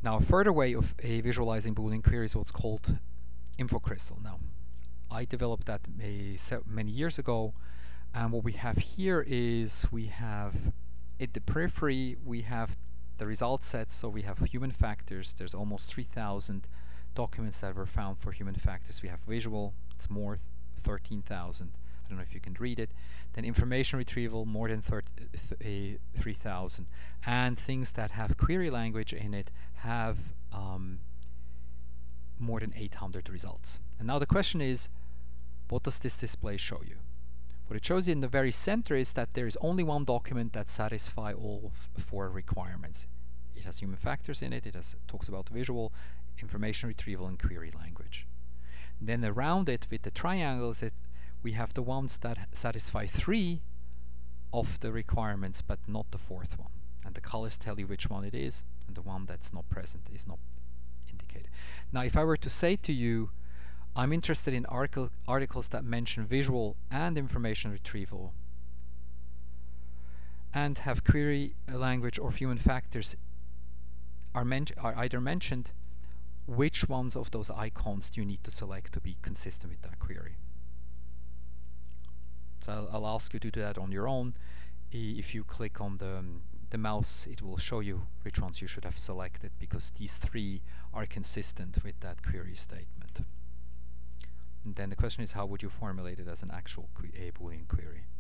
Now, a further way of visualizing Boolean queries is what's called InfoCrystal. Now, I developed that many years ago, and what we have here is we have at the periphery we have the result set. So we have human factors. There's almost 3,000 documents that were found for human factors. We have visual, it's more 13,000. I don't know if you can read it. Then information retrieval, more than 3,000. And things that have query language in it have more than 800 results. And now the question is, what does this display show you? What it shows you in the very center is that there is only one document that satisfies all four requirements. It has human factors in it, talks about visual, information retrieval, and query language. And then around it, with the triangles, we have the ones that satisfy 3 of the requirements, but not the fourth one. And the colors tell you which one it is, and the one that's not present is not indicated. Now, if I were to say to you, I'm interested in articles that mention visual and information retrieval and have query language or human factors are either mentioned, which ones of those icons do you need to select to be consistent with that query? So I'll ask you to do that on your own. If you click on the mouse, it will show you which ones you should have selected, because these 3 are consistent with that query statement. And then the question is, how would you formulate it as an actual Boolean query?